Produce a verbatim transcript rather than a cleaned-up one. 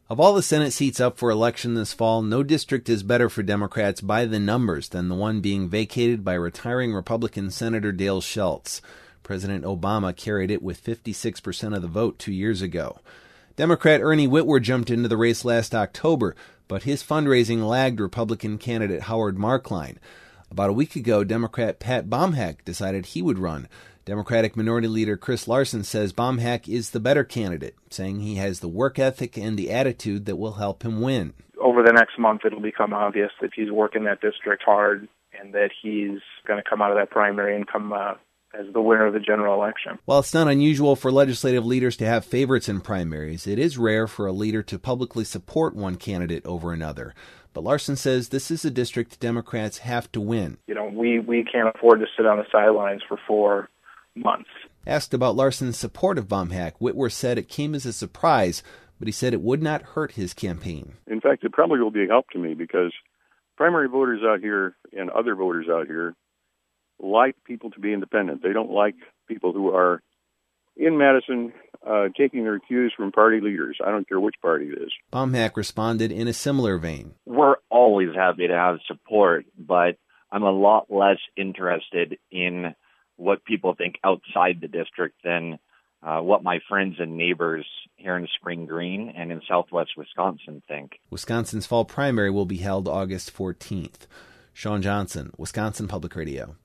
Of all the Senate seats up for election this fall, no district is better for Democrats by the numbers than the one being vacated by retiring Republican Senator Dale Schultz. President Obama carried it with fifty-six percent of the vote two years ago. Democrat Ernie Whitwer jumped into the race last October, but his fundraising lagged Republican candidate Howard Marklein. About a week ago, Democrat Pat Bomhack decided he would run. Democratic Minority Leader Chris Larson says Bomhack is the better candidate, saying he has the work ethic and the attitude that will help him win. Over the next month, it'll become obvious that he's working that district hard and that he's going to come out of that primary and come uh, as the winner of the general election. While it's not unusual for legislative leaders to have favorites in primaries, it is rare for a leader to publicly support one candidate over another. But Larson says this is a district Democrats have to win. You know, we, we can't afford to sit on the sidelines for four months. Asked about Larson's support of Bomhack, Whitwer said it came as a surprise, but he said it would not hurt his campaign. In fact, it probably will be a help to me because primary voters out here and other voters out here like people to be independent. They don't like people who are in Madison uh, taking their cues from party leaders. I don't care which party it is. Bomhack responded in a similar vein. We're always happy to have support, but I'm a lot less interested in what people think outside the district than uh, what my friends and neighbors here in Spring Green and in southwest Wisconsin think. Wisconsin's fall primary will be held August fourteenth. Sean Johnson, Wisconsin Public Radio.